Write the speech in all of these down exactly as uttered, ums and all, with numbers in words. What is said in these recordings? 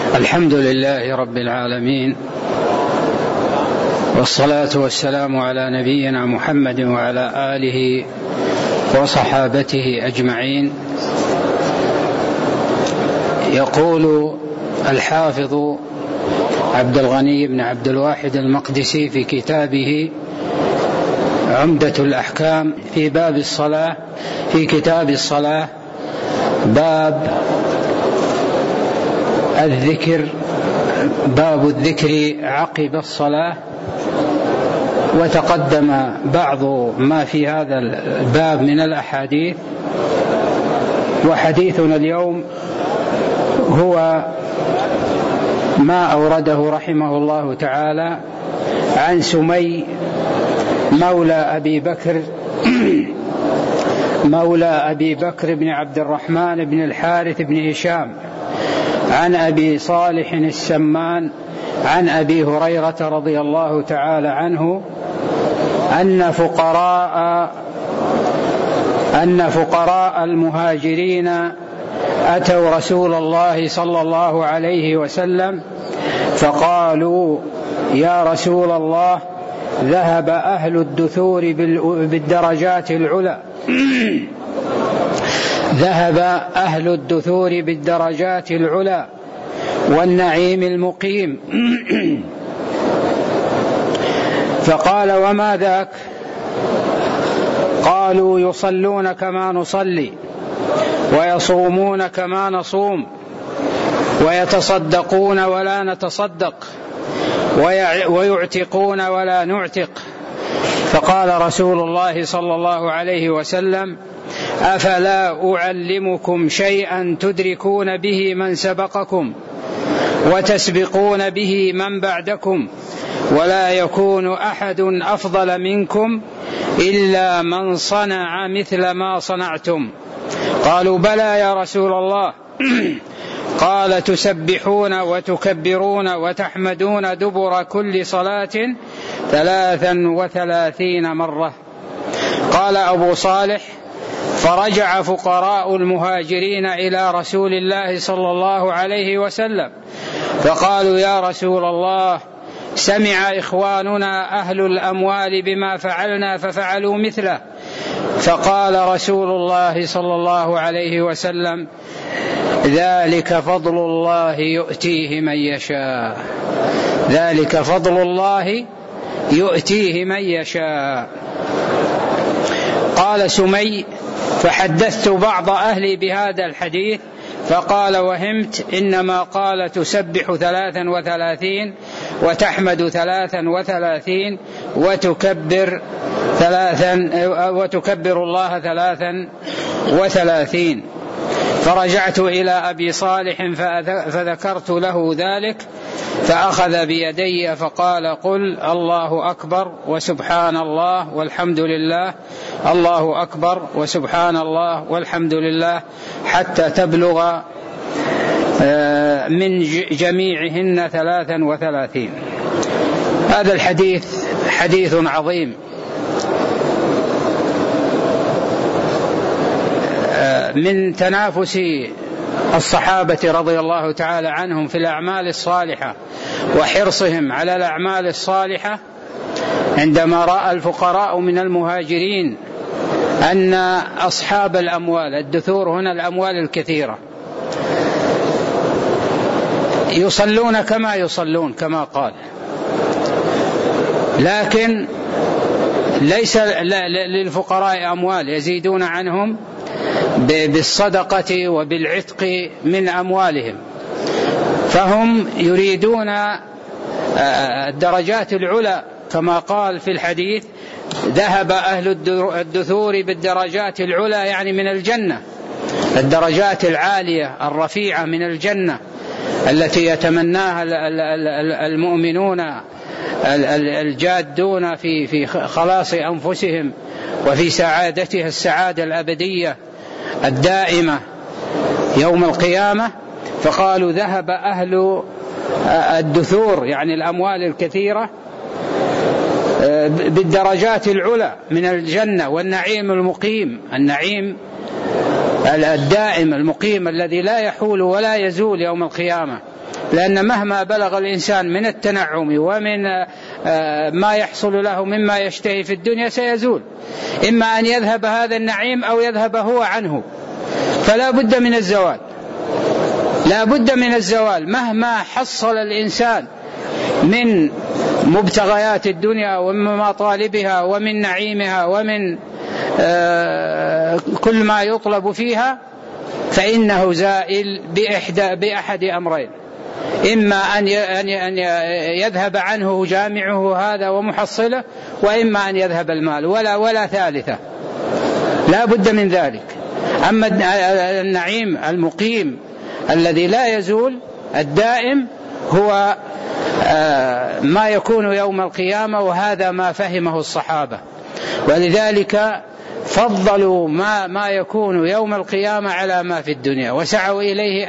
الحمد لله رب العالمين، والصلاة والسلام على نبينا محمد وعلى آله وصحابته أجمعين. يقول الحافظ عبد الغني بن عبد الواحد المقدسي في كتابه عمدة الأحكام في باب الصلاة، في كتاب الصلاة، باب الذكر، باب الذكر عقب الصلاة. وتقدم بعض ما في هذا الباب من الأحاديث، وحديثنا اليوم هو ما أورده رحمه الله تعالى عن سمي مولى أبي بكر مولى أبي بكر بن عبد الرحمن بن الحارث بن هشام عن أبي صالح السمان عن أبي هريرة رضي الله تعالى عنه أن فقراء أن فقراء المهاجرين أتوا رسول الله صلى الله عليه وسلم فقالوا: يا رسول الله، ذهب أهل الدثور بالدرجات العلى ذهب أهل الدثور بالدرجات العلى والنعيم المقيم. فقال: وما ذاك؟ قالوا: يصلون كما نصلي، ويصومون كما نصوم، ويتصدقون ولا نتصدق، ويعتقون ولا نعتق. فقال رسول الله صلى الله عليه وسلم: أفلا أعلمكم شيئا تدركون به من سبقكم وتسبقون به من بعدكم، ولا يكون أحد أفضل منكم إلا من صنع مثل ما صنعتم. قالوا: بلى يا رسول الله. قال: تسبحون وتكبرون وتحمدون دبر كل صلاة ثلاثا وثلاثين مرة. قال أبو صالح: فرجع فقراء المهاجرين إلى رسول الله صلى الله عليه وسلم فقالوا: يا رسول الله، سمع إخواننا أهل الأموال بما فعلنا ففعلوا مثله. فقال رسول الله صلى الله عليه وسلم: ذلك فضل الله يؤتيه من يشاء ذلك فضل الله يؤتيه من يشاء. قال سمي: فحدثت بعض أهلي بهذا الحديث فقال: وهمت، إنما قال تسبح ثلاثا وثلاثين وتحمد ثلاثا وثلاثين وتكبر ثلاثا وتكبر الله ثلاثا وثلاثين. فرجعت إلى أبي صالح فذكرت له ذلك فأخذ بيدي فقال: قل الله أكبر وسبحان الله والحمد لله، الله أكبر وسبحان الله والحمد لله، حتى تبلغ من جميعهن ثلاثا وثلاثين. هذا الحديث حديث عظيم من تنافس الصحابة رضي الله تعالى عنهم في الأعمال الصالحة وحرصهم على الأعمال الصالحة. عندما رأى الفقراء من المهاجرين أن أصحاب الأموال، الدثور هنا الأموال الكثيرة، يصلون كما يصلون كما قال، لكن ليس للفقراء أموال يزيدون عنهم بالصدقة وبالعتق من أموالهم، فهم يريدون الدرجات العلى كما قال في الحديث: ذهب أهل الدثور بالدرجات العلى، يعني من الجنة، الدرجات العالية الرفيعة من الجنة التي يتمناها المؤمنون الجادون في في خلاص أنفسهم وفي سعادتها السعادة الأبدية الدائمة يوم القيامة. فقالوا: ذهب أهل الدثور، يعني الأموال الكثيرة، بالدرجات العلى من الجنة والنعيم المقيم، النعيم الدائم المقيم الذي لا يحول ولا يزول يوم القيامة. لأن مهما بلغ الإنسان من التنعم ومن ما يحصل له مما يشتهي في الدنيا سيزول، إما أن يذهب هذا النعيم أو يذهب هو عنه، فلا بد من الزوال، لا بد من الزوال مهما حصل الإنسان من مبتغيات الدنيا ومن مطالبها ومن نعيمها ومن كل ما يطلب فيها، فإنه زائل بإحدى بأحد أمرين: إما أن يذهب عنه جامعه هذا ومحصله، وإما أن يذهب المال، ولا ولا ثالثة، لا بد من ذلك. أما النعيم المقيم الذي لا يزول الدائم هو ما يكون يوم القيامة، وهذا ما فهمه الصحابة، ولذلك فضلوا ما ما يكون يوم القيامة على ما في الدنيا، وسعوا إليه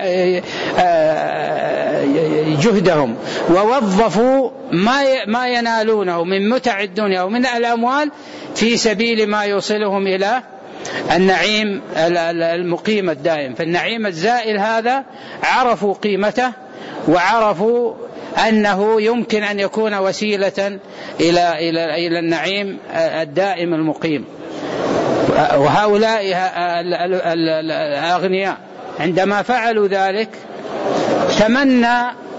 جهدهم، ووظفوا ما ما ينالونه من متع الدنيا ومن الأموال في سبيل ما يوصلهم إلى النعيم المقيم الدائم. فالنعيم الزائل هذا عرفوا قيمته، وعرفوا أنه يمكن أن يكون وسيلة إلى إلى إلى النعيم الدائم المقيم. وهؤلاء الأغنياء عندما فعلوا ذلك تمنى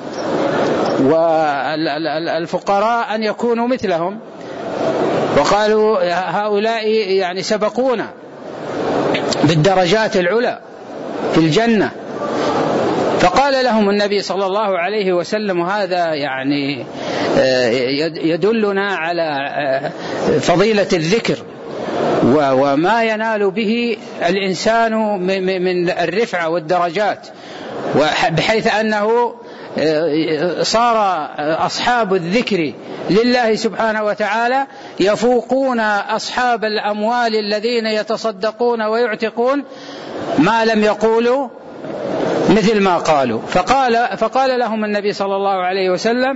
والفقراء أن يكونوا مثلهم، وقالوا هؤلاء يعني سبقونا بالدرجات العلى في الجنة. فقال لهم النبي صلى الله عليه وسلم، وهذا يعني يدلنا على فضيلة الذكر وما ينال به الإنسان من الرفعة والدرجات، بحيث أنه صار أصحاب الذكر لله سبحانه وتعالى يفوقون أصحاب الأموال الذين يتصدقون ويعتقون ما لم يقولوا مثل ما قالوا. فقال, فقال لهم النبي صلى الله عليه وسلم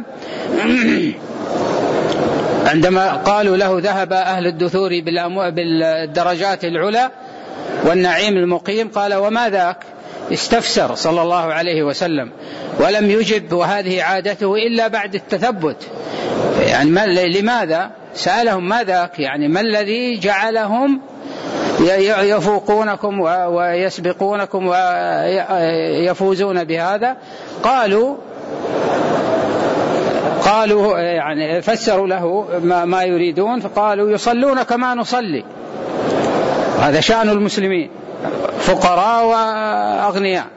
عندما قالوا له ذهب أهل الدثور بالدرجات العلى والنعيم المقيم، قال وما ذاك؟ استفسر صلى الله عليه وسلم ولم يجب، وهذه عادته إلا بعد التثبت. يعني ما لماذا سألهم ما ذاك؟ يعني ما الذي جعلهم يفوقونكم ويسبقونكم ويفوزون بهذا؟ قالوا قالوا يعني فسروا له ما, ما يريدون، فقالوا يصلون كما نصلي، هذا شأن المسلمين فقراء وأغنياء،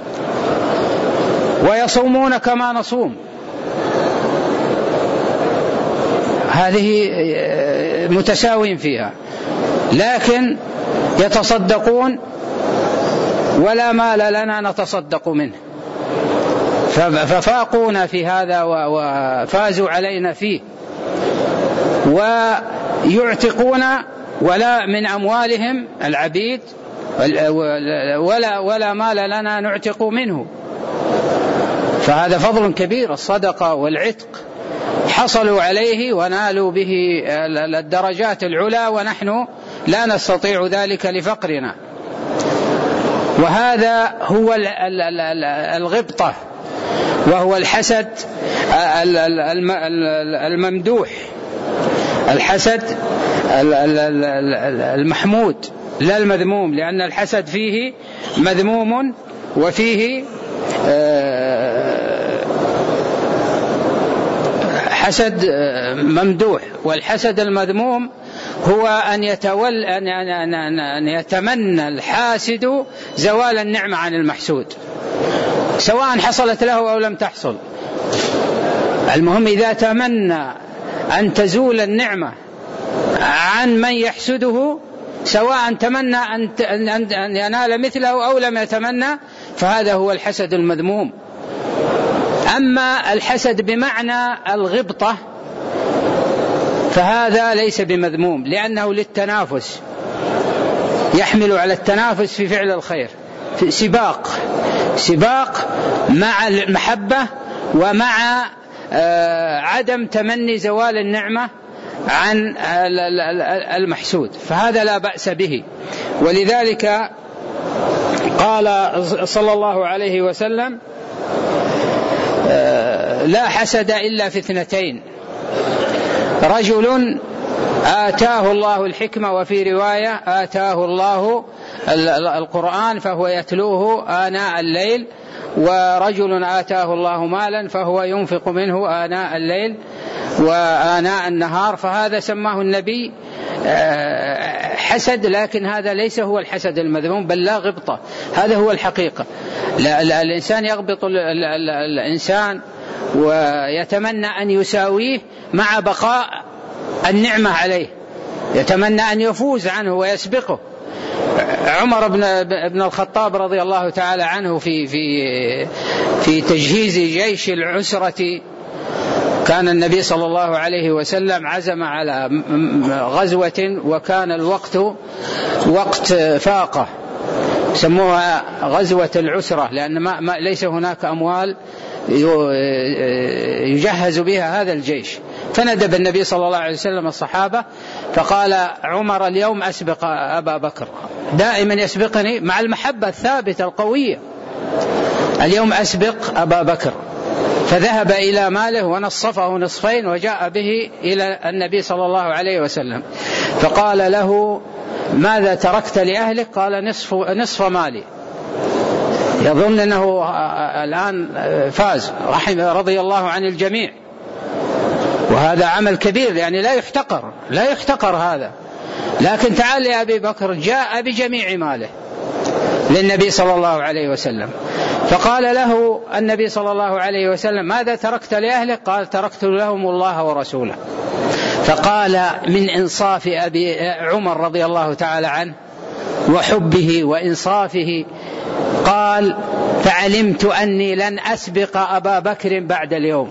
ويصومون كما نصوم، هذه متساوين فيها، لكن يتصدقون ولا مال لنا نتصدق منه، ففاقونا في هذا وفازوا علينا فيه. ويعتقون ولا من أموالهم العبيد ولا, ولا مال لنا نعتق منه، فهذا فضل كبير. الصدقة والعتق حصلوا عليه ونالوا به الدرجات العلى، ونحن لا نستطيع ذلك لفقرنا. وهذا هو الغبطة، وهو الحسد الممدوح، الحسد المحمود لا المذموم، لأن الحسد فيه مذموم وفيه حسد ممدوح. والحسد المذموم هو أن يتول أن أن يتمنى الحاسد زوال النعمة عن المحسود، سواء حصلت له أو لم تحصل. المهم إذا تمنى أن تزول النعمة عن من يحسده، سواء تمنى أن ينال مثله أو لم يتمنى، فهذا هو الحسد المذموم. أما الحسد بمعنى الغبطة فهذا ليس بمذموم، لأنه للتنافس، يحمل على التنافس في فعل الخير، في سباق سباق مع المحبة ومع عدم تمني زوال النعمة عن المحسود، فهذا لا بأس به. ولذلك قال صلى الله عليه وسلم لا حسد إلا في اثنتين: رجل آتاه الله الحكمة، وفي رواية آتاه الله القرآن فهو يتلوه آناء الليل، ورجل آتاه الله مالا فهو ينفق منه آناء الليل وآناء النهار. فهذا سماه النبي حسد، لكن هذا ليس هو الحسد المذموم، بل لا غبطة، هذا هو الحقيقة. الإنسان يغبط الإنسان ويتمنى أن يساويه مع بقاء النعمة عليه، يتمنى أن يفوز عنه ويسبقه. عمر بن الخطاب رضي الله تعالى عنه في في في تجهيز جيش العسرة، كان النبي صلى الله عليه وسلم عزم على غزوة، وكان الوقت وقت فاقة، سموها غزوة العسرة، لأن ما ما ليس هناك أموال يجهز بها هذا الجيش. فندب النبي صلى الله عليه وسلم الصحابة فقال: عمر اليوم أسبق أبا بكر، دائما يسبقني مع المحبة الثابتة القوية، اليوم أسبق أبا بكر. فذهب إلى ماله ونصفه نصفين وجاء به إلى النبي صلى الله عليه وسلم، فقال له: ماذا تركت لأهلك؟ قال: نصف, نصف مالي. يظن أنه الآن فاز، رحمه رضي الله عن الجميع، وهذا عمل كبير، يعني لا يحتقر، لا يحتقر هذا. لكن تعال يا أبي بكر، جاء بجميع ماله للنبي صلى الله عليه وسلم، فقال له النبي صلى الله عليه وسلم: ماذا تركت لأهلك؟ قال: تركت لهم الله ورسوله. فقال من إنصاف أبي عمر رضي الله تعالى عنه وحبه وإنصافه، قال: فعلمت أني لن أسبق أبا بكر بعد اليوم.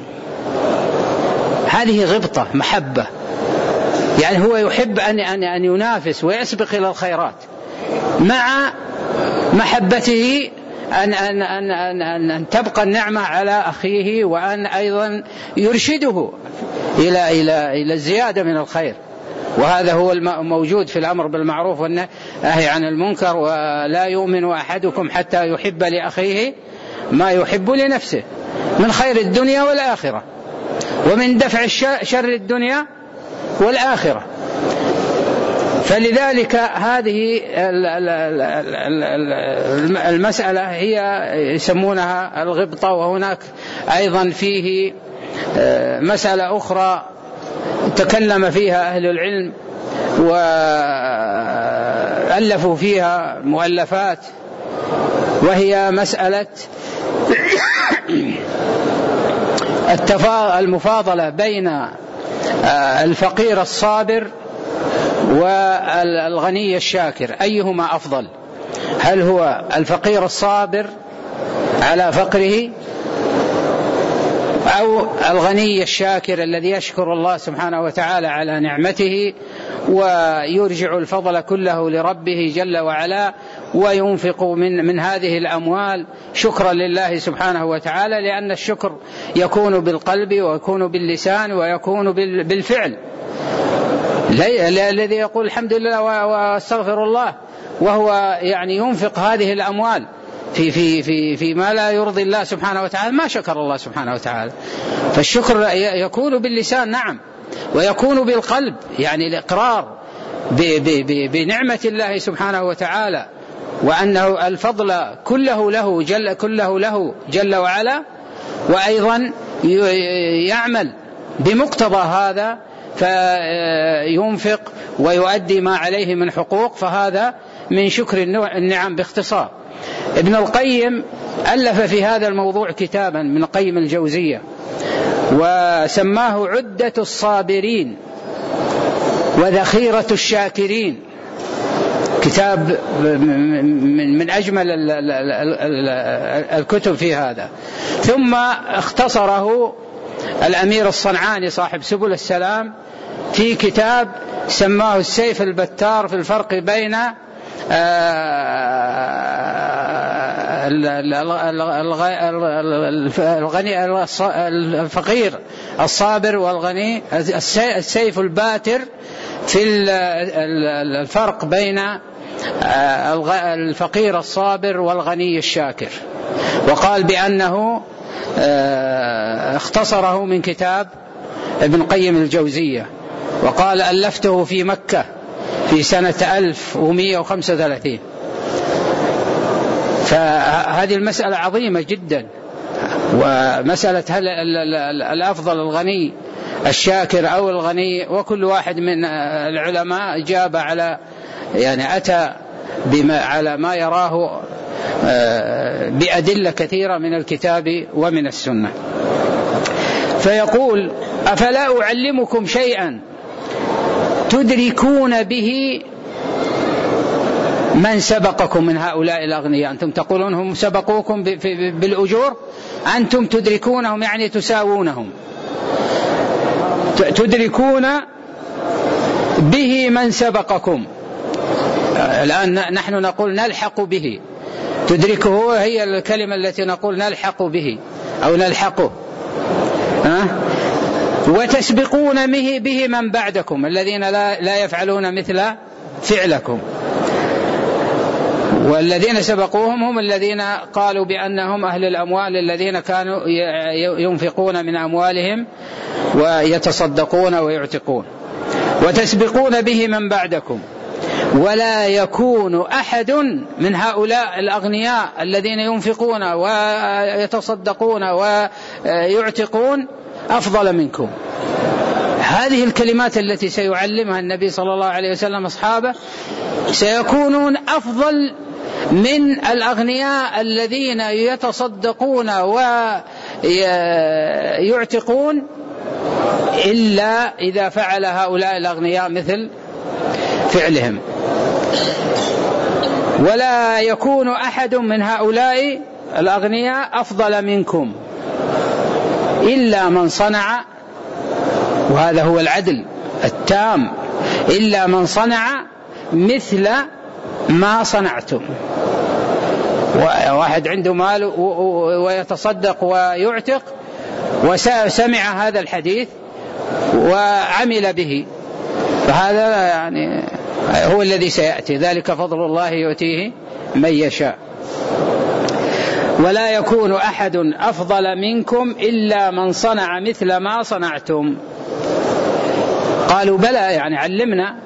هذه غبطة محبة، يعني هو يحب أن أن ينافس ويسبق إلى الخيرات، مع محبته أن أن أن أن أن تبقى النعمة على أخيه، وأن أيضا يرشده إلى إلى إلى الزيادة من الخير. وهذا هو الموجود في الأمر بالمعروف والنهي عن المنكر: ولا يؤمن أحدكم حتى يحب لأخيه ما يحب لنفسه من خير الدنيا والآخرة، ومن دفع شر الدنيا والآخرة. فلذلك هذه المسألة هي يسمونها الغبطة. وهناك أيضا فيه مسألة أخرى تكلم فيها أهل العلم وألفوا فيها مؤلفات، وهي مسألة المفاضلة بين الفقير الصابر والغني الشاكر، أيهما أفضل؟ هل هو الفقير الصابر على فقره، أو الغني الشاكر الذي يشكر الله سبحانه وتعالى على نعمته ويرجع الفضل كله لربه جل وعلا، وينفق من, من هذه الأموال شكرا لله سبحانه وتعالى؟ لأن الشكر يكون بالقلب ويكون باللسان ويكون بالفعل. الذي يقول الحمد لله واستغفر الله وهو يعني ينفق هذه الأموال في في في في ما لا يرضي الله سبحانه وتعالى ما شكر الله سبحانه وتعالى. فالشكر يكون باللسان نعم، ويكون بالقلب، يعني الإقرار بنعمة الله سبحانه وتعالى، وأنه الفضل كله له جل كله له جل وعلا، وأيضا يعمل بمقتضى هذا فينفق ويؤدي ما عليه من حقوق، فهذا من شكر النعم باختصار. ابن القيم ألف في هذا الموضوع كتابا من القيم الجوزية، وسماه عدة الصابرين وذخيرة الشاكرين، كتاب من أجمل الكتب في هذا. ثم اختصره الأمير الصنعاني صاحب سبل السلام في كتاب سماه السيف البتار في الفرق بين الغني الفقير الصابر والغني، السيف الباتر في الفرق بين الفقير الصابر والغني الشاكر. وقال بأنه اختصره من كتاب ابن قيم الجوزية، وقال ألفته في مكة في سنة ألف ومئة وخمسة وثلاثين. فهذه المسألة عظيمة جدا، ومسألة هل الأفضل الغني الشاكر أو الغني، وكل واحد من العلماء جاب على يعني أتى بما على ما يراه بأدلة كثيرة من الكتاب ومن السنة. فيقول أفلا أعلمكم شيئا تدركون به من سبقكم من هؤلاء الأغنياء. أنتم تقولون هم سبقوكم بالأجور، أنتم تدركونهم يعني تساوونهم، تدركون به من سبقكم. الآن نحن نقول نلحق به، تدركه هي الكلمة التي نقول نلحق به أو نلحقه، ها؟ وتسبقون به, به من بعدكم الذين لا, لا يفعلون مثل فعلكم. والذين سبقوهم هم الذين قالوا بأنهم أهل الأموال الذين كانوا ينفقون من أموالهم ويتصدقون ويعتقون. وتسبقون به من بعدكم ولا يكون أحد من هؤلاء الأغنياء الذين ينفقون ويتصدقون ويعتقون أفضل منكم. هذه الكلمات التي سيعلمها النبي صلى الله عليه وسلم أصحابه، سيكونون أفضل من الأغنياء الذين يتصدقون ويعتقون إلا إذا فعل هؤلاء الأغنياء مثل فعلهم. ولا يكون أحد من هؤلاء الأغنياء أفضل منكم إلا من صنع، وهذا هو العدل التام، إلا من صنع مثل ما صنعتم. واحد عنده مال ويتصدق ويعتق وسمع هذا الحديث وعمل به، فهذا يعني هو الذي سيأتي، ذلك فضل الله يؤتيه من يشاء. ولا يكون أحد أفضل منكم إلا من صنع مثل ما صنعتم. قالوا بلى، يعني علمنا.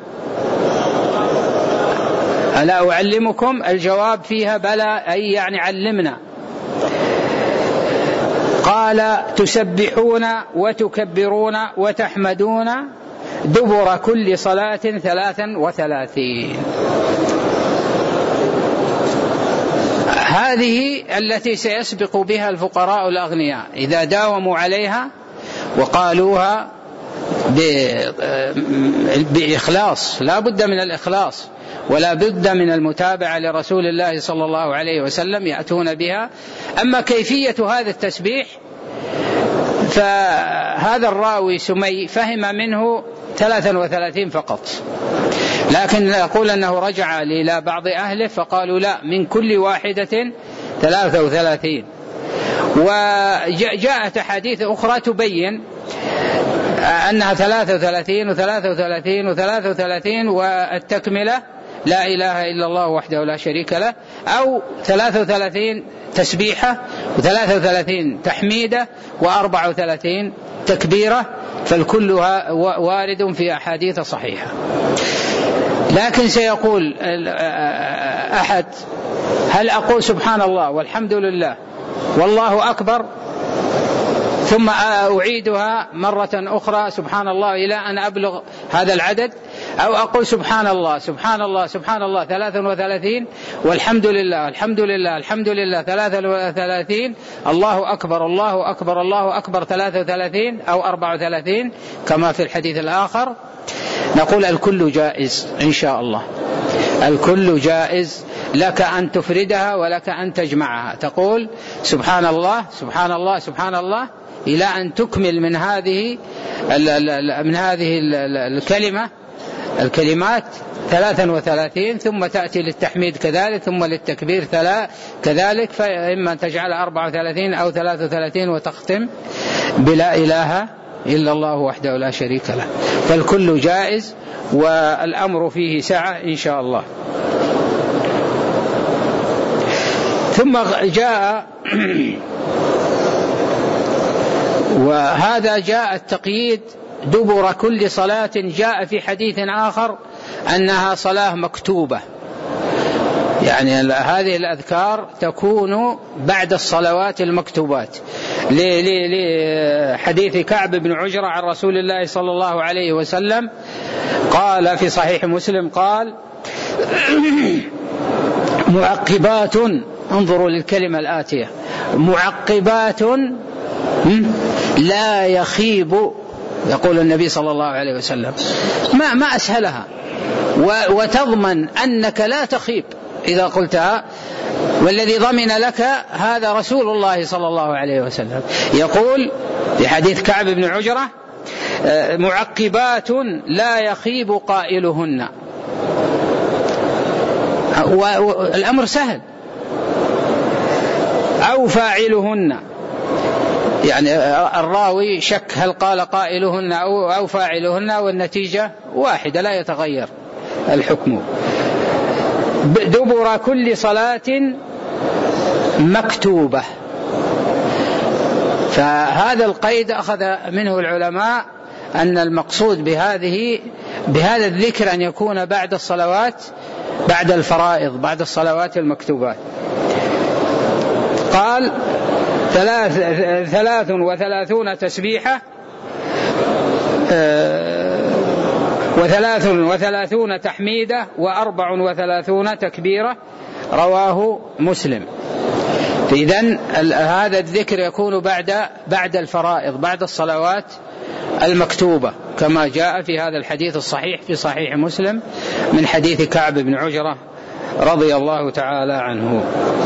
ألا أعلمكم؟ الجواب فيها بلى، أي يعني علمنا. قال تسبحون وتكبرون وتحمدون دبر كل صلاة ثلاثا وثلاثين. هذه التي سيسبق بها الفقراء الأغنياء إذا داوموا عليها وقالوها بإخلاص. لا بد من الإخلاص ولا بد من المتابعة لرسول الله صلى الله عليه وسلم، يأتون بها. أما كيفية هذا التسبيح فهذا الراوي سمي فهم منه ثلاثا وثلاثين فقط، لكن يقول أنه رجع إلى بعض أهله فقالوا لا، من كل واحدة ثلاثة وثلاثين. وجاءت حديث أخرى تبين أنها ثلاثة وثلاثين وثلاثة وثلاثين وثلاثة وثلاثين والتكملة لا إله إلا الله وحده لا شريك له، أو ثلاثة وثلاثين تسبيحة وثلاثة وثلاثين تحميدة وأربعة وثلاثين تكبيرة، فالكلها وارد في أحاديث صحيحة. لكن سيقول أحد هل أقول سبحان الله والحمد لله والله أكبر ثم أعيدها مرة أخرى سبحان الله إلى أن أبلغ هذا العدد، أو أقول سبحان الله سبحان الله سبحان الله ثلاثا وثلاثين والحمد لله الحمد لله الحمد لله ثلاثا وثلاثين الله أكبر الله أكبر الله أكبر ثلاثا وثلاثين أو أربعة وثلاثين كما في الحديث الآخر. نقول الكل جائز إن شاء الله، الكل جائز، لك أن تفردها ولك أن تجمعها. تقول سبحان الله سبحان الله سبحان الله إلى أن تكمل من هذه من هذه الكلمة الكلمات ثلاثا وثلاثين، ثم تأتي للتحميد كذلك، ثم للتكبير كذلك، فإما أن تجعل أربعة وثلاثين أو ثلاثة وثلاثين وتختم بلا إله إلا الله وحده لا شريك له. فالكل جائز والأمر فيه سعة إن شاء الله. ثم جاء وهذا جاء التقييد دبر كل صلاة، جاء في حديث آخر أنها صلاة مكتوبة، يعني هذه الأذكار تكون بعد الصلوات المكتوبات، لحديث كعب بن عجرة عن رسول الله صلى الله عليه وسلم قال في صحيح مسلم قال معقبات، انظروا للكلمة الآتية، معقبات لا يخيب، يقول النبي صلى الله عليه وسلم ما, ما أسهلها، وتضمن أنك لا تخيب إذا قلتها، والذي ضمن لك هذا رسول الله صلى الله عليه وسلم. يقول في حديث كعب بن عجرة معقبات لا يخيب قائلهن، والأمر سهل، أو فاعلهن، يعني الراوي شك هل قال قائلهن أو, أو فاعلهن، والنتيجة واحدة لا يتغير الحكم. دبر كل صلاة مكتوبة، فهذا القيد أخذ منه العلماء أن المقصود بهذه بهذا الذكر أن يكون بعد الصلوات، بعد الفرائض، بعد الصلوات المكتوبات. قال ثلاث, ثلاث وثلاثون تسبيحة وثلاث وثلاثون تحميدة وأربع وثلاثون تكبيرة، رواه مسلم. إذن هذا الذكر يكون بعد بعد الفرائض، بعد الصلوات المكتوبة، كما جاء في هذا الحديث الصحيح في صحيح مسلم من حديث كعب بن عجرة رضي الله تعالى عنه.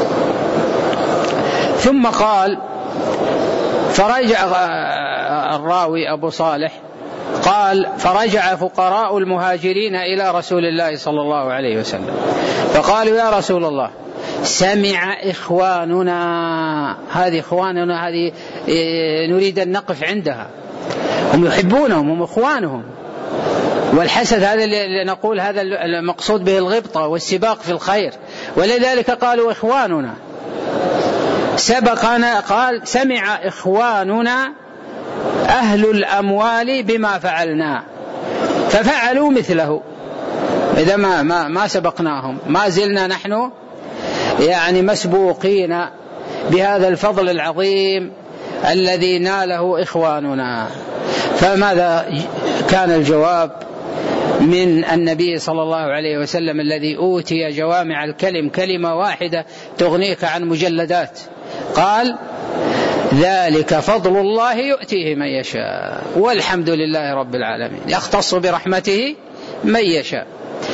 ثم قال فرجع الراوي أبو صالح قال فرجع فقراء المهاجرين إلى رسول الله صلى الله عليه وسلم فقالوا يا رسول الله سمع إخواننا، هذه إخواننا هذه نريد أن نقف عندها، هم يحبونهم، هم إخوانهم، والحسد هذا اللي نقول هذا المقصود به الغبطة والسباق في الخير، ولذلك قالوا إخواننا. سبقنا قال سمع إخواننا أهل الأموال بما فعلنا ففعلوا مثله، إذا ما, ما, ما سبقناهم، ما زلنا نحن يعني مسبوقين بهذا الفضل العظيم الذي ناله إخواننا. فماذا كان الجواب من النبي صلى الله عليه وسلم الذي أوتي جوامع الكلم، كلمة واحدة تغنيك عن مجلدات؟ قال ذلك فضل الله يؤتيه من يشاء والحمد لله رب العالمين، يختص برحمته من يشاء،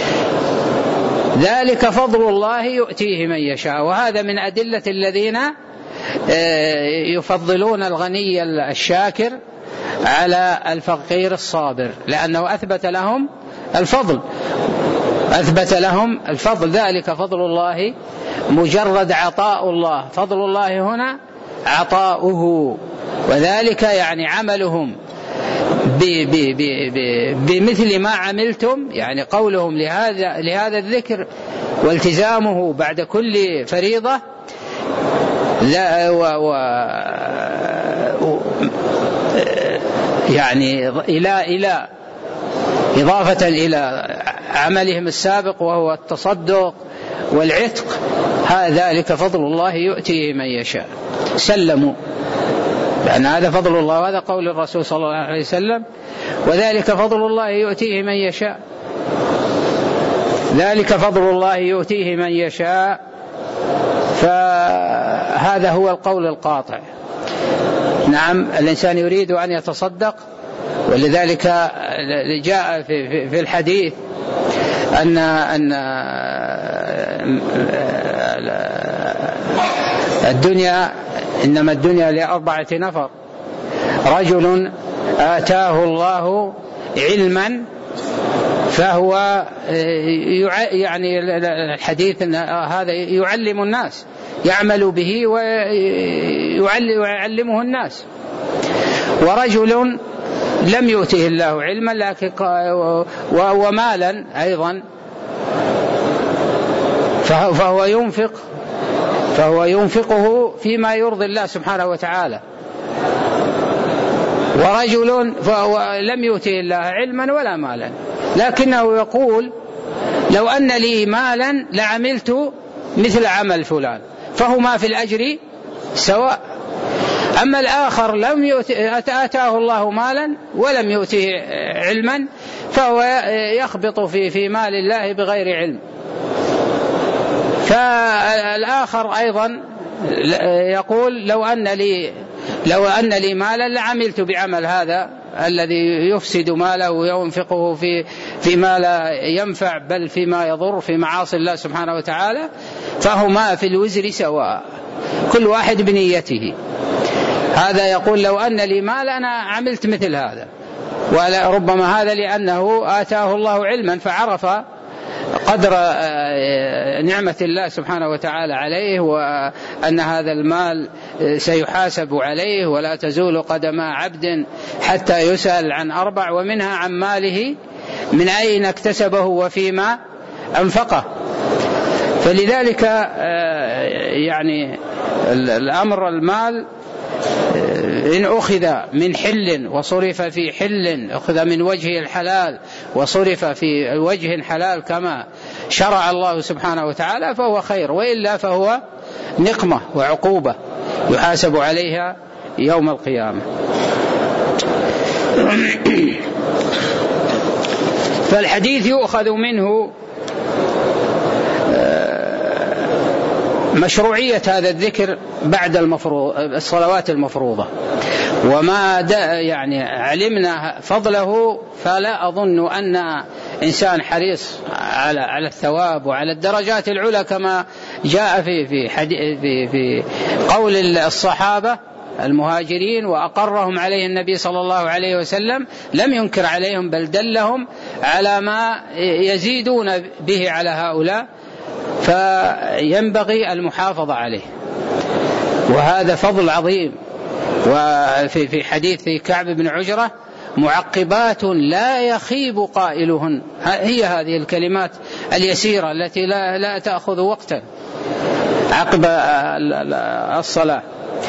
ذلك فضل الله يؤتيه من يشاء. وهذا من أدلة الذين يفضلون الغني الشاكر على الفقير الصابر، لأنه أثبت لهم الفضل، أثبت لهم الفضل، ذلك فضل الله مجرد عطاء الله، فضل الله هنا عطاؤه، وذلك يعني عملهم بمثل ما عملتم، يعني قولهم لهذا لهذا الذكر والتزامه بعد كل فريضة لا و و يعني إلى إلى إضافة إلى عملهم السابق وهو التصدق والعتق، ذلك فضل الله يؤتيه من يشاء. سلموا لأن هذا فضل الله، وهذا قول الرسول صلى الله عليه وسلم، وذلك فضل الله يؤتيه من يشاء، ذلك فضل الله يؤتيه من يشاء. فهذا هو القول القاطع. نعم الإنسان يريد أن يتصدق، ولذلك جاء في, في الحديث أن, أن الدنيا إنما الدنيا لأربعة نفر: رجل آتاه الله علما فهو يعني الحديث أن هذا يعلم الناس، يعمل به ويعلمه الناس، ورجل لم يؤته الله علما لكن ومالا أيضا فهو ينفق فهو ينفقه فيما يرضي الله سبحانه وتعالى. ورجل لم يؤته الله علما ولا مالا، لكنه يقول لو أن لي مالا لعملت مثل عمل فلان، فهما في الأجر سواء. أما الآخر لم آتاه الله مالا ولم يؤته علما، فهو يخبط في في مال الله بغير علم. فالآخر أيضا يقول لو أن لي لو أن لي مالا لعملت بعمل هذا الذي يفسد ماله وينفقه في فيما لا ينفع بل فيما يضر في معاصي الله سبحانه وتعالى، فهما في الوزر سواء، كل واحد بنيته. هذا يقول لو أن لي مال أنا عملت مثل هذا، وربما هذا لأنه آتاه الله علما فعرف قدر نعمة الله سبحانه وتعالى عليه، وأن هذا المال سيحاسب عليه ولا تزول قدم عبد حتى يسأل عن أربع، ومنها عن ماله من أين اكتسبه وفيما أنفقه. فلذلك يعني الأمر المال إن أخذ من حل وصرف في حل، أخذ من وجه الحلال وصرف في وجه حلال كما شرع الله سبحانه وتعالى فهو خير، وإلا فهو نقمة وعقوبة يحاسب عليها يوم القيامة. فالحديث يؤخذ منه مشروعية هذا الذكر بعد المفروض الصلوات المفروضة، وما يعني علمنا فضله، فلا أظن أن إنسان حريص على على الثواب وعلى الدرجات العلى كما جاء في في في في قول الصحابة المهاجرين وأقرهم عليه النبي صلى الله عليه وسلم، لم ينكر عليهم بل دلهم على ما يزيدون به على هؤلاء، فينبغي المحافظة عليه. وهذا فضل عظيم. وفي في حديث كعب بن عجرة معقبات لا يخيب قائلهن، هي هذه الكلمات اليسيرة التي لا, لا تأخذ وقتا عقب الصلاة.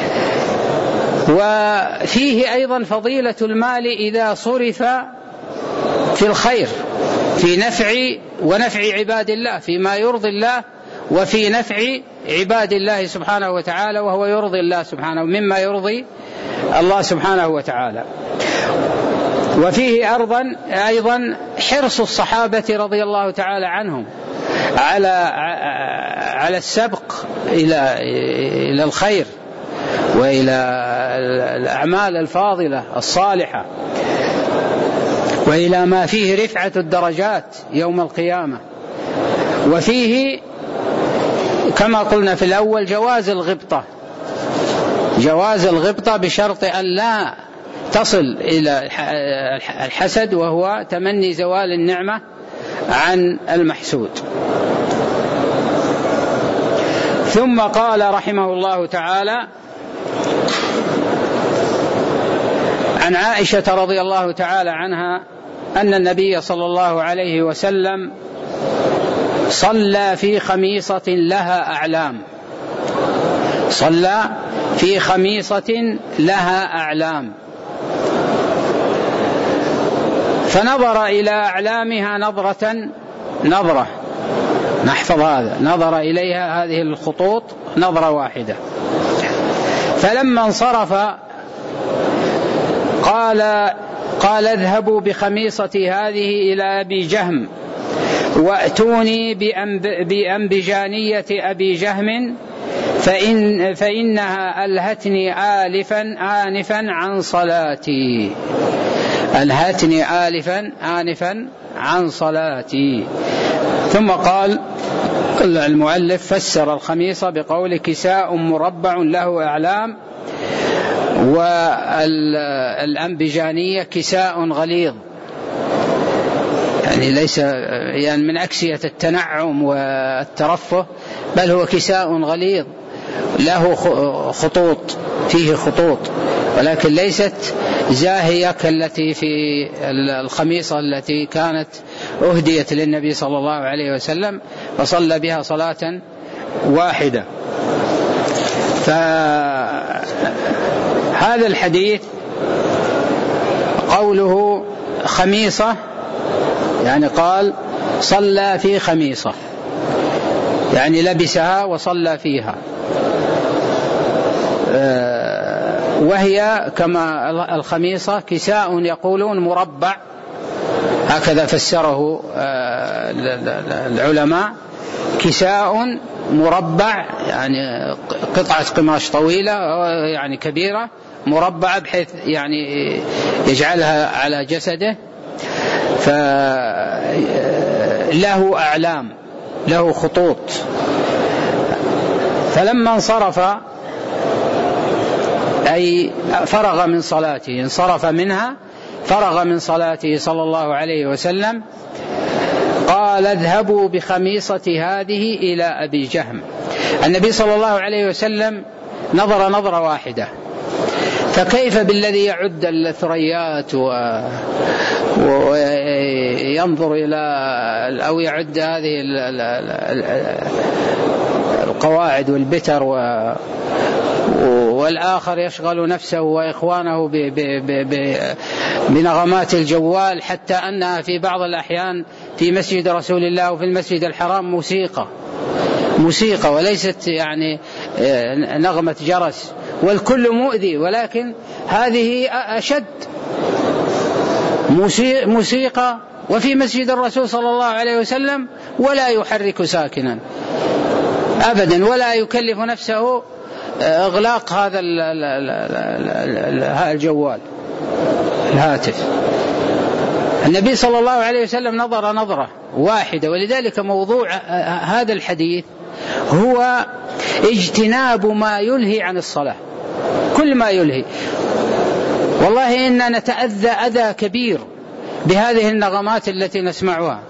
وفيه أيضا فضيلة المال إذا صرف في الخير، في نفع ونفع عباد الله، فيما يرضي الله وفي نفع عباد الله سبحانه وتعالى، وهو يرضي الله سبحانه مما يرضي الله سبحانه وتعالى. وفيه أيضا أيضا حرص الصحابة رضي الله تعالى عنهم على على السبق إلى إلى الخير وإلى الأعمال الفاضلة الصالحة، وإلى ما فيه رفعة الدرجات يوم القيامة. وفيه كما قلنا في الأول جواز الغبطة، جواز الغبطة بشرط أن لا تصل إلى الحسد، وهو تمني زوال النعمة عن المحسود. ثم قال رحمه الله تعالى عن عائشة رضي الله تعالى عنها أن النبي صلى الله عليه وسلم صلى في خميصة لها أعلام، صلى في خميصة لها أعلام، فنظر إلى أعلامها نظرة نظرة نحفظ هذا، نظر إليها هذه الخطوط نظرة واحدة، فلما انصرف قال قال اذهبوا بخميصتي هذه إلى أبي جهم وأتوني بأنبجانية أبي جهم فإن فإنها ألهتني آلفا آنفا عن صلاتي، ألهتني آلفا آنفا عن صلاتي. ثم قال المؤلف فسر الخميص بقول كساء مربع له أعلام، والأنبجانية كساء غليظ، يعني ليس يعني من أكسية التنعم والترفه، بل هو كساء غليظ له خطوط، فيه خطوط، ولكن ليست زاهية كالتي في الخميصة التي كانت أهديت للنبي صلى الله عليه وسلم فصلى بها صلاة واحدة. فهذا الحديث قوله خميصة يعني قال صلى في خميصة، يعني لبسها وصلى فيها، وهي كما الخميصة كساء يقولون مربع، هكذا فسره العلماء، كساء مربع يعني قطعة قماش طويلة يعني كبيرة مربعة بحيث يعني يجعلها على جسده، فله أعلام له خطوط. فلما انصرف أي فرغ من صلاته، انصرف منها فرغ من صلاته صلى الله عليه وسلم، قال اذهبوا بخميصة هذه إلى أبي جهم. النبي صلى الله عليه وسلم نظر نظرة واحدة، فكيف بالذي يعد الثريات وينظر إلى أو يعد هذه القواعد والبتر، والآخر يشغل نفسه وإخوانه بنغمات الجوال، حتى أنها في بعض الأحيان في مسجد رسول الله وفي المسجد الحرام موسيقى موسيقى وليست يعني نغمة جرس، والكل مؤذي، ولكن هذه أشد، موسيقى وفي مسجد الرسول صلى الله عليه وسلم، ولا يحرك ساكنا أبدا، ولا يكلف نفسه إغلاق هذا الجوال الهاتف. النبي صلى الله عليه وسلم نظر نظرة واحدة، ولذلك موضوع هذا الحديث هو اجتناب ما يلهي عن الصلاة، كل ما يلهي. والله إننا نتأذى أذى كبير بهذه النغمات التي نسمعها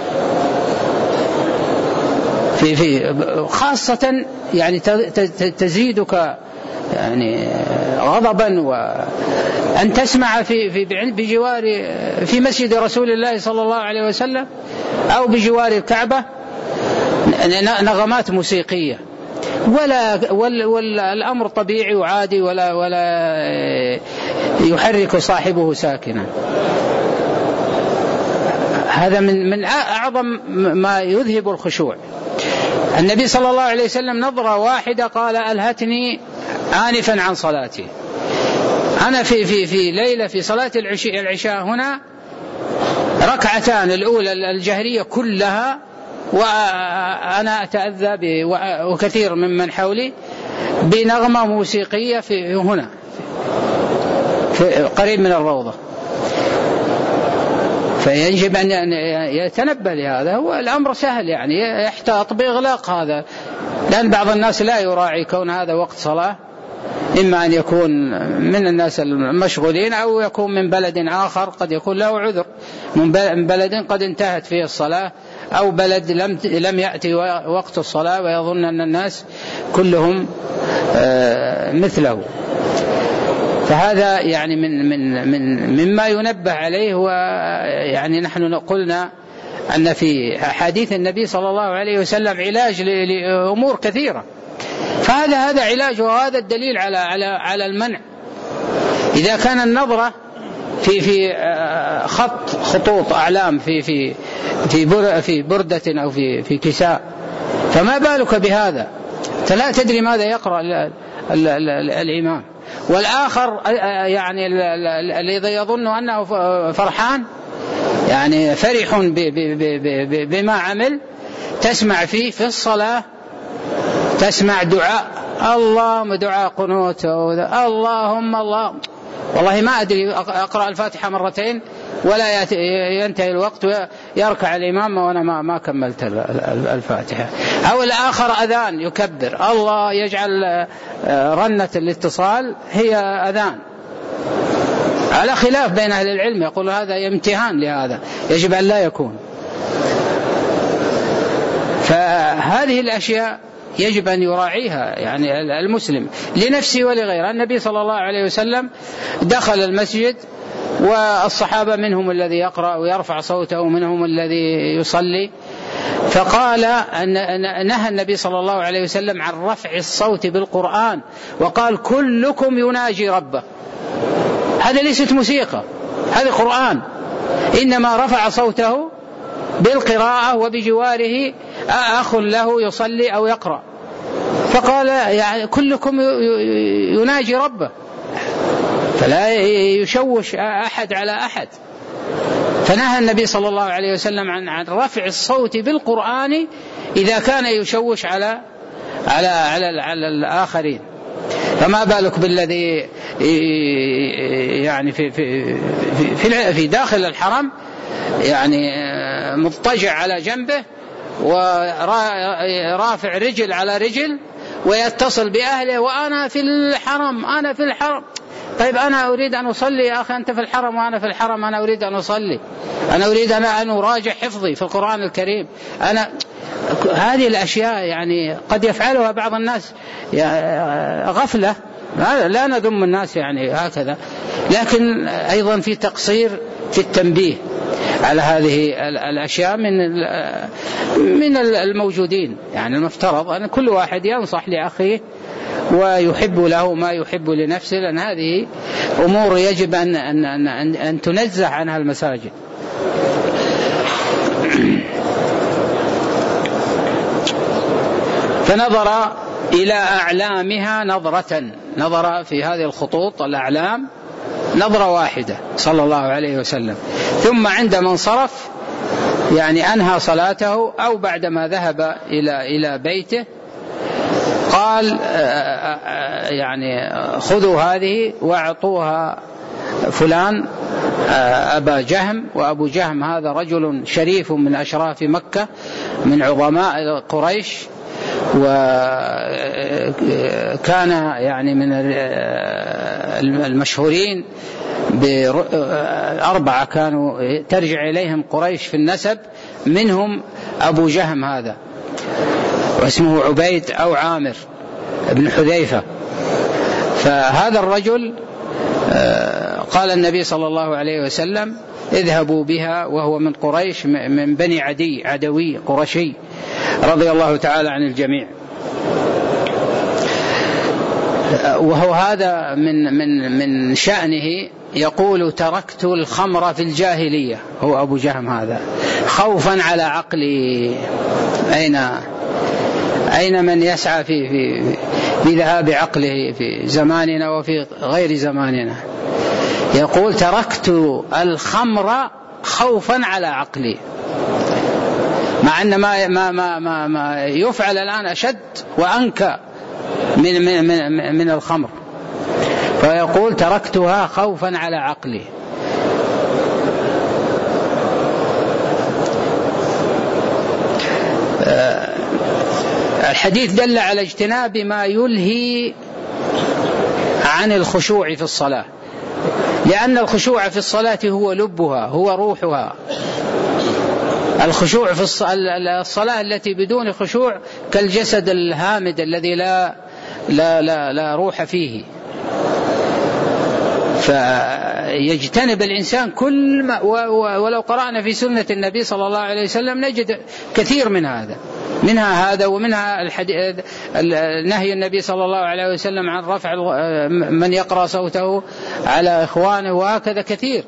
في في خاصة يعني تزيدك يعني غضبا، وأن تسمع في في بجوار في مسجد رسول الله صلى الله عليه وسلم أو بجوار الكعبة نغمات موسيقية، ولا والأمر طبيعي وعادي، ولا ولا يحرك صاحبه ساكنا. هذا من من أعظم ما يذهب الخشوع. النبي صلى الله عليه وسلم نظرة واحدة قال ألهتني آنفا عن صلاتي. أنا في في في ليلة في صلاة العشاء, العشاء هنا ركعتان الأولى الجهرية كلها وأنا أتأذى وكثير ممن حولي بنغمة موسيقية في هنا في قريب من الروضة، فيجب أن يتنبه لهذا. هو الأمر سهل يعني يحتاط بإغلاق هذا، لأن بعض الناس لا يراعي كون هذا وقت صلاة، إما أن يكون من الناس المشغولين أو يكون من بلد آخر قد يكون له عذر، من بلد قد انتهت فيه الصلاة، أو بلد لم لم يأتي وقت الصلاة ويظن أن الناس كلهم مثله. فهذا يعني من من من مما ينبه عليه. ويعني نحن قلنا أن في حديث النبي صلى الله عليه وسلم علاج لأمور كثيرة، فهذا هذا علاج، وهذا الدليل على على على المنع. إذا كان النظرة في في خط خطوط أعلام في في في في بردة أو في في كساء، فما بالك بهذا؟ فلا تدري ماذا يقرأ الإمام. والآخر يعني الذي يظن أنه فرحان يعني فرح بما عمل، تسمع فيه في الصلاة تسمع دعاء اللهم دعاء قنوت اللهم الله، والله ما أدري أقرأ الفاتحة مرتين ولا ينتهي الوقت ويركع الإمام وأنا ما ما كملت الفاتحة. أو الآخر أذان يكبر الله، يجعل رنة الاتصال هي أذان، على خلاف بين أهل العلم، يقول هذا امتهان لهذا يجب أن لا يكون. فهذه الأشياء يجب أن يراعيها يعني المسلم لنفسه ولغيره. النبي صلى الله عليه وسلم دخل المسجد والصحابة منهم الذي يقرأ ويرفع صوته ومنهم الذي يصلي، فقال أن نهى النبي صلى الله عليه وسلم عن رفع الصوت بالقرآن، وقال كلكم يناجي ربه. هذا ليست موسيقى، هذا قرآن، إنما رفع صوته بالقراءة وبجواره أخ له يصلي أو يقرأ، فقال يعني كلكم يناجي ربه فلا يشوش أحد على أحد. فنهى النبي صلى الله عليه وسلم عن عن رفع الصوت بالقرآن إذا كان يشوش على على على, على الآخرين، فما بالك بالذي يعني في في في, في داخل الحرم يعني مضطجع على جنبه ورافع رجل على رجل ويتصل بأهله وأنا في الحرم أنا في الحرم. طيب أنا أريد أن أصلي يا أخي، أنت في الحرم وأنا في الحرم، أنا أريد أن أصلي، أنا أريد أن أراجع حفظي في القرآن الكريم. أنا هذه الأشياء يعني قد يفعلها بعض الناس غفلة، لا نذم الناس يعني هكذا، لكن أيضا في تقصير في التنبيه على هذه الأشياء من من الموجودين. يعني المفترض أن كل واحد ينصح لأخيه ويحب له ما يحب لنفسه، لأن هذه أمور يجب أن, أن, أن, أن تنزه عنها المساجد. فنظر إلى أعلامها نظرة، نظر في هذه الخطوط الأعلام نظرة واحدة صلى الله عليه وسلم، ثم عندما انصرف يعني أنهى صلاته أو بعدما ذهب إلى إلى بيته قال يعني خذوا هذه واعطوها فلان أبا جهم. وأبو جهم هذا رجل شريف من أشراف مكة من عظماء قريش، وكان يعني من المشهورين بأربعة كانوا ترجع إليهم قريش في النسب، منهم أبو جهم هذا واسمه عبيد أو عامر بن حذيفة. فهذا الرجل قال النبي صلى الله عليه وسلم اذهبوا بها، وهو من قريش من بني عدي عدوي قرشي رضي الله تعالى عن الجميع. وهو هذا من من من شأنه يقول تركت الخمر في الجاهلية، هو أبو جهم هذا، خوفا على عقلي. أين أين من يسعى في في في ذهاب عقله في زماننا وفي غير زماننا؟ يقول تركت الخمر خوفا على عقلي، مع أن ما ما ما ما, ما يفعل الآن أشد وأنكى من من من, من الخمر، فيقول تركتها خوفا على عقلي. الحديث دل على اجتناب ما يلهي عن الخشوع في الصلاة، لأن الخشوع في الصلاة هو لبها هو روحها. الخشوع في الصلاة التي بدون خشوع كالجسد الهامد الذي لا لا لا, لا روح فيه. فيجتنب الإنسان كل ما، ولو قرأنا في سنة النبي صلى الله عليه وسلم نجد كثير من هذا، منها هذا ومنها نهي النبي صلى الله عليه وسلم عن رفع من يقرأ صوته على إخوانه، وهكذا كثير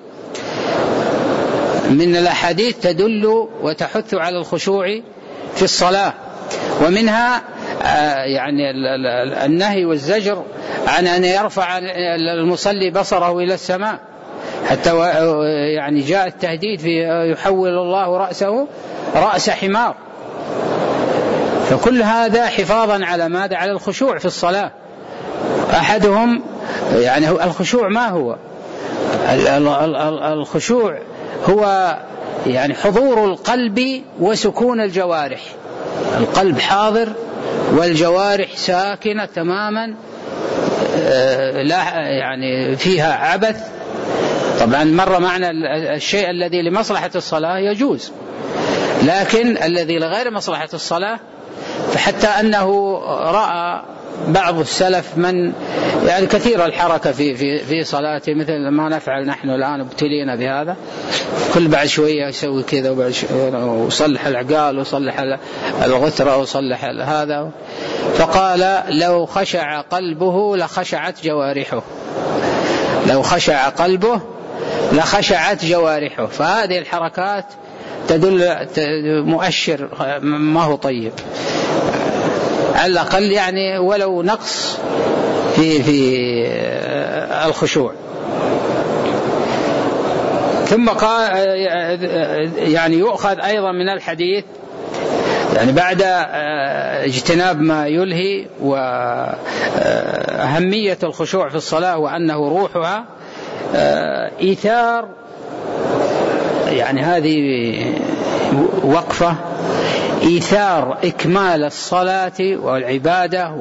من الأحاديث تدل وتحث على الخشوع في الصلاة. ومنها يعني النهي والزجر عن أن يرفع المصلي بصره إلى السماء، حتى يعني جاء التهديد في يحول الله رأسه رأس حمار. فكل هذا حفاظا على ماذا؟ على الخشوع في الصلاة. أحدهم يعني الخشوع ما هو؟ الخشوع هو يعني حضور القلب وسكون الجوارح، القلب حاضر والجوارح ساكنة تماما، لا يعني فيها عبث. طبعا مر معنا الشيء الذي لمصلحة الصلاة يجوز، لكن الذي لغير مصلحة الصلاة فحتى أنه رأى بعض السلف من يعني كثير الحركة في في في صلاته، مثل ما نفعل نحن الآن ابتلينا بهذا، كل بعد شوية يسوي كذا وبعد وصلح العقال وصلح الغثرة وصلح هذا. فقال لو خشع قلبه لخشعت جوارحه، لو خشع قلبه لخشعت جوارحه. فهذه الحركات تدل مؤشر ما هو طيب، على الأقل يعني ولو نقص في في الخشوع. ثم قال يعني يؤخذ أيضا من الحديث يعني بعد اجتناب ما يلهي وأهمية الخشوع في الصلاة وأنه روحها، إيثار يعني هذه وقفة إيثار إكمال الصلاة والعبادة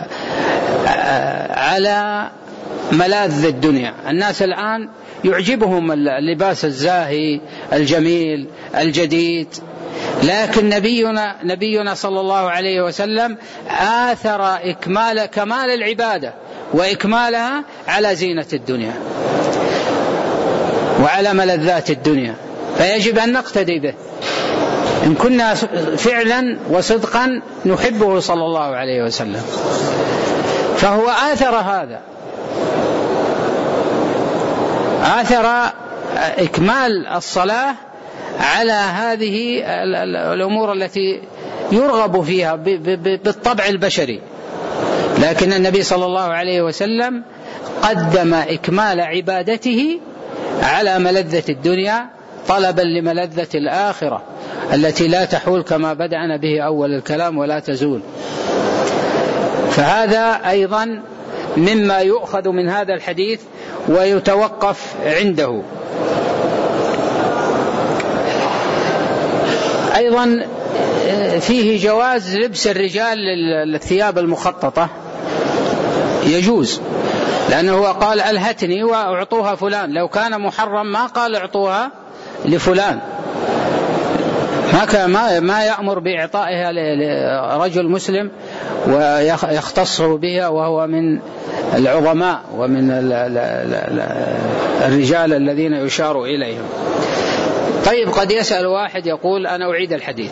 على ملاذ الدنيا. الناس الآن يعجبهم اللباس الزاهي الجميل الجديد، لكن نبينا نبينا صلى الله عليه وسلم آثر إكمال كمال العبادة وإكمالها على زينة الدنيا وعلى ملذات الدنيا، فيجب أن نقتدي به إن كنا فعلا وصدقا نحبه صلى الله عليه وسلم. فهو آثر هذا، آثر إكمال الصلاة على هذه الأمور التي يرغب فيها بالطبع البشري، لكن النبي صلى الله عليه وسلم قدم إكمال عبادته على ملذة الدنيا طلبا لملذة الآخرة التي لا تحول كما بدأنا به أول الكلام ولا تزول. فهذا أيضا مما يؤخذ من هذا الحديث ويتوقف عنده. أيضا فيه جواز لبس الرجال الثياب المخططة، يجوز، لأنه قال ألهتني وأعطوها فلان، لو كان محرم ما قال أعطوها لفلان، ما ما يأمر بإعطائها لرجل مسلم ويختص بها وهو من العظماء ومن الرجال الذين يشار إليهم. طيب قد يسأل واحد يقول أنا أعيد الحديث،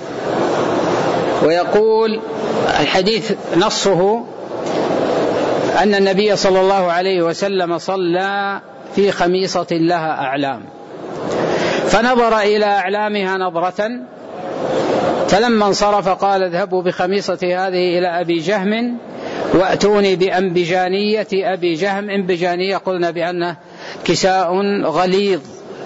ويقول الحديث نصه أن النبي صلى الله عليه وسلم صلى في خميصة لها أعلام، فنظر إلى أعلامها نظرة، فلما انصرف قال اذهبوا بخميصتي هذه إلى أبي جهم وأتوني بأنبجانية أبي جهم. أنبجانية قلنا بأنه كساء غليظ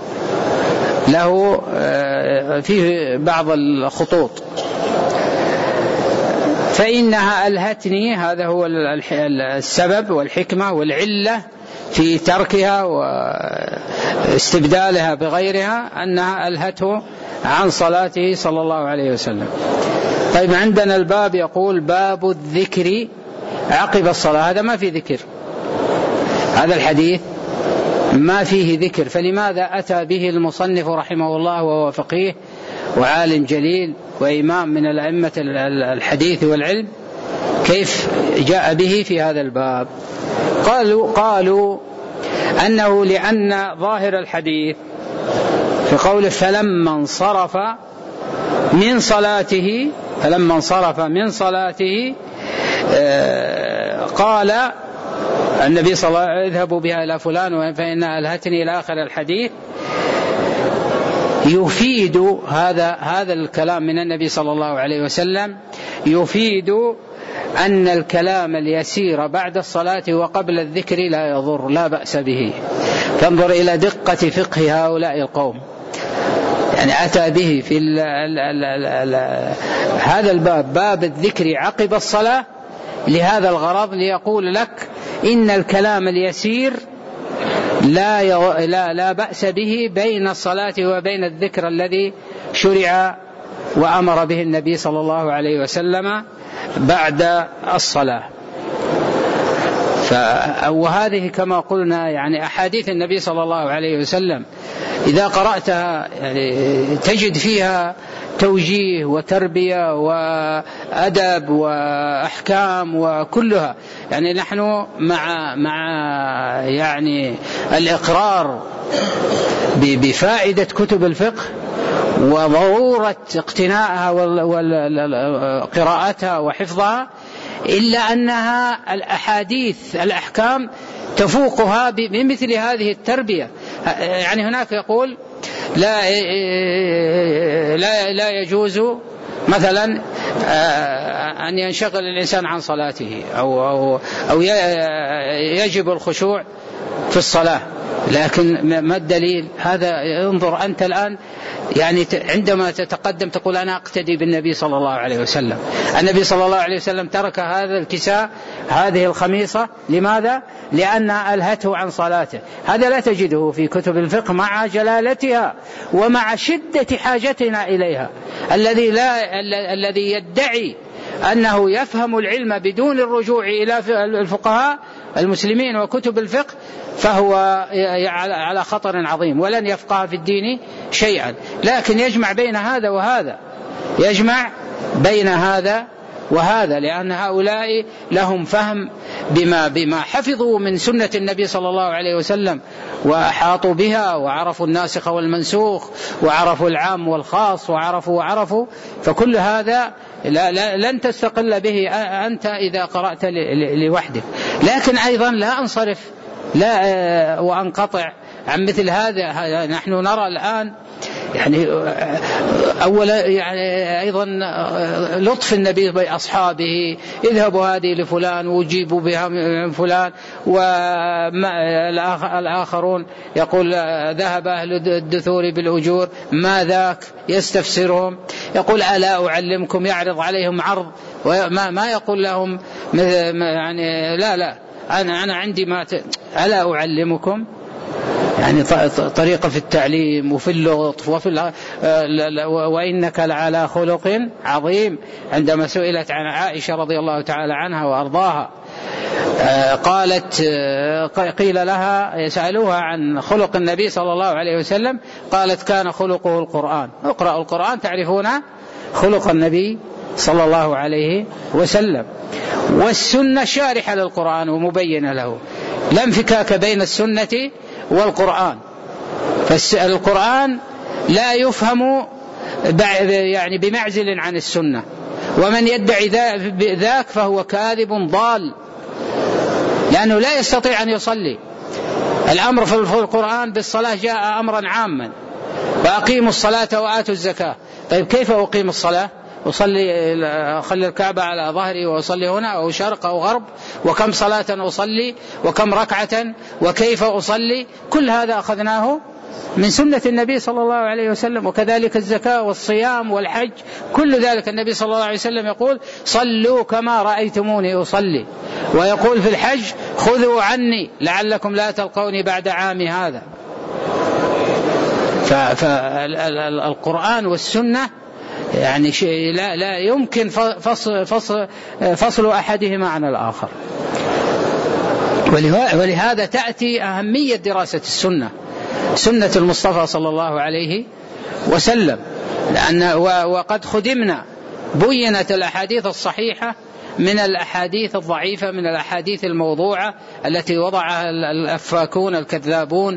له فيه بعض الخطوط، فإنها ألهتني، هذا هو السبب والحكمة والعلة في تركها واستبدالها بغيرها، أنها ألهته عن صلاته صلى الله عليه وسلم. طيب عندنا الباب يقول باب الذكر عقب الصلاة، هذا ما في ذكر، هذا الحديث ما فيه ذكر، فلماذا أتى به المصنف رحمه الله وهو فقيه وعالم جليل وإمام من الأئمة الحديث والعلم، كيف جاء به في هذا الباب؟ قالوا, قالوا أنه لأن ظاهر الحديث في قوله فلما انصرف من صلاته فلما انصرف من صلاته قال النبي صلى الله عليه وسلم اذهبوا بها إلى فلان فإنها ألهتني إلى آخر الحديث، يفيد هذا هذا الكلام من النبي صلى الله عليه وسلم يفيد أن الكلام اليسير بعد الصلاة وقبل الذكر لا يضر، لا بأس به. فانظر إلى دقة فقه هؤلاء القوم، يعني أتى به في ال ال ال ال ال هذا الباب، باب الذكر عقب الصلاة، لهذا الغرض، ليقول لك إن الكلام اليسير لا, لا, لا بأس به بين الصلاة وبين الذكر الذي شرع وأمر به النبي صلى الله عليه وسلم بعد الصلاة. وهذه كما قلنا يعني أحاديث النبي صلى الله عليه وسلم إذا قرأتها يعني تجد فيها توجيه وتربية وأدب وأحكام وكلها. يعني نحن مع مع يعني الإقرار بفائدة كتب الفقه وضرورة اقتناءها وقراءتها وحفظها، إلا أنها الأحاديث الأحكام تفوقها بمثل هذه التربية، يعني هناك يقول لا لا لا يجوز مثلا أن ينشغل الإنسان عن صلاته أو أو أو يجب الخشوع في الصلاة، لكن ما الدليل؟ هذا انظر أنت الآن يعني عندما تتقدم تقول أنا أقتدي بالنبي صلى الله عليه وسلم. النبي صلى الله عليه وسلم ترك هذا الكساء هذه الخميصة، لماذا؟ لأن ألهته عن صلاته. هذا لا تجده في كتب الفقه مع جلالتها ومع شدة حاجتنا إليها. الذي لا الذي يدعي أنه يفهم العلم بدون الرجوع إلى الفقهاء المسلمين وكتب الفقه فهو على خطر عظيم ولن يفقه في الدين شيئا. لكن يجمع بين هذا وهذا، يجمع بين هذا وهذا، لأن هؤلاء لهم فهم بما بما حفظوا من سنة النبي صلى الله عليه وسلم وأحاطوا بها وعرفوا الناسخ والمنسوخ وعرفوا العام والخاص وعرفوا وعرفوا فكل هذا لا لا لن تستقل به أنت إذا قرأت لوحدك. لكن أيضا لا أنصرف لا وأنقطع عن مثل هذا. نحن نرى الآن يعني أولا يعني أيضا لطف النبي بأصحابه، اذهبوا هذه لفلان وجيبوا بها من فلان، والآخرون يقول ذهب أهل الدثور بالأجور ما ذاك يستفسرهم، يقول ألا أعلمكم، يعرض عليهم عرض وما ما يقول لهم يعني لا لا أنا أنا عندي ما ت... ألا أعلمكم، يعني طريقة في التعليم وفي اللطف وفي وإنك لعلى خلق عظيم. عندما سئلت عن عائشة رضي الله تعالى عنها وأرضاها قالت قيل لها يسألوها عن خلق النبي صلى الله عليه وسلم قالت كان خلقه القرآن. اقرأوا القرآن تعرفون خلق النبي صلى الله عليه وسلم. والسنة شارحة للقرآن ومبينة له، لا انفكاك بين السنة والقرآن. فالقرآن لا يفهم يعني بمعزل عن السنة، ومن يدعي ذاك فهو كاذب ضال، لأنه لا يستطيع أن يصلي. الأمر في القرآن بالصلاة جاء أمرا عاما، وأقيموا الصلاة وآتوا الزكاة. طيب كيف أقيم الصلاة؟ أصلي أخلي الكعبة على ظهري وأصلي هنا أو شرق أو غرب، وكم صلاة أصلي وكم ركعة وكيف أصلي؟ كل هذا أخذناه من سنة النبي صلى الله عليه وسلم. وكذلك الزكاة والصيام والحج، كل ذلك النبي صلى الله عليه وسلم يقول صلوا كما رأيتموني أصلي، ويقول في الحج خذوا عني لعلكم لا تلقوني بعد عام هذا. فالقرآن والسنة يعني شيء لا لا يمكن فصل, فصل, فصل أحدهما عن الآخر. ولهذا تأتي أهمية دراسة السنة، سنة المصطفى صلى الله عليه وسلم، لأن وقد خدمنا بينت الأحاديث الصحيحة من الأحاديث الضعيفة، من الأحاديث الموضوعة التي وضعها الأفاكون الكذابون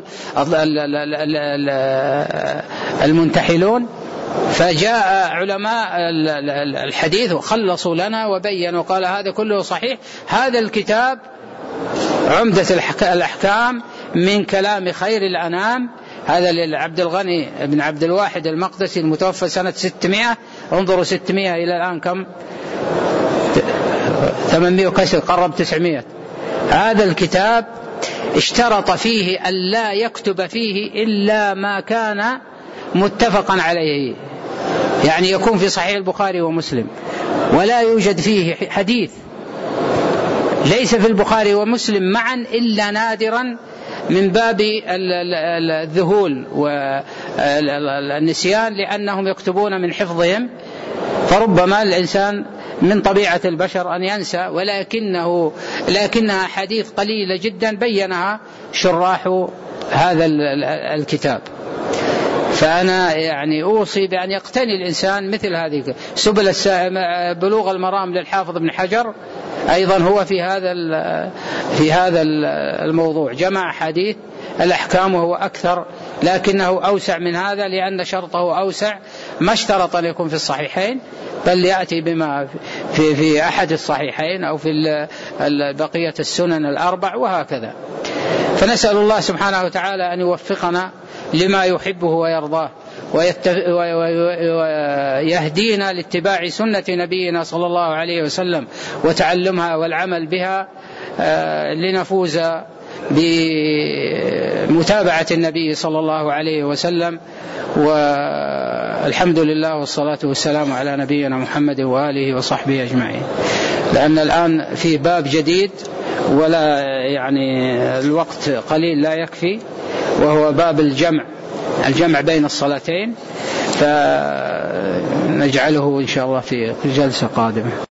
المنتحلون. فجاء علماء الحديث وخلصوا لنا وبينوا قال هذا كله صحيح. هذا الكتاب عمدة الأحكام من كلام خير الأنام، هذا للعبد الغني بن عبد الواحد المقدسي المتوفى سنة ستمائة. انظروا ستمائة إلى الآن كم؟ ثمانمائة وكسر، قرب تسعمائة. هذا الكتاب اشترط فيه أن لا يكتب فيه إلا ما كان متفقا عليه، يعني يكون في صحيح البخاري ومسلم، ولا يوجد فيه حديث ليس في البخاري ومسلم معا إلا نادرا من باب الذهول والنسيان، لأنهم يكتبون من حفظهم، فربما الإنسان من طبيعة البشر أن ينسى، ولكنه لكنها حديث قليلة جدا بينها شراح هذا الكتاب. فأنا يعني أوصي بأن يقتني الإنسان مثل هذه سبل بلوغ المرام للحافظ ابن حجر، أيضا هو في هذا في هذا الموضوع جمع حديث الأحكام وهو أكثر، لكنه أوسع من هذا لأن شرطه أوسع، ما اشترط أن يكون في الصحيحين، بل يأتي بما في في أحد الصحيحين أو في بقية السنن الأربع وهكذا. فنسأل الله سبحانه وتعالى أن يوفقنا لما يحبه ويرضاه ويهدينا لاتباع سنة نبينا صلى الله عليه وسلم وتعلمها والعمل بها لنفوز بمتابعة النبي صلى الله عليه وسلم. والحمد لله والصلاة والسلام على نبينا محمد وآله وصحبه أجمعين. لأن الآن في باب جديد ولا يعني الوقت قليل لا يكفي، وهو باب الجمع الجمع بين الصلاتين، فنجعله إن شاء الله في جلسة قادمة.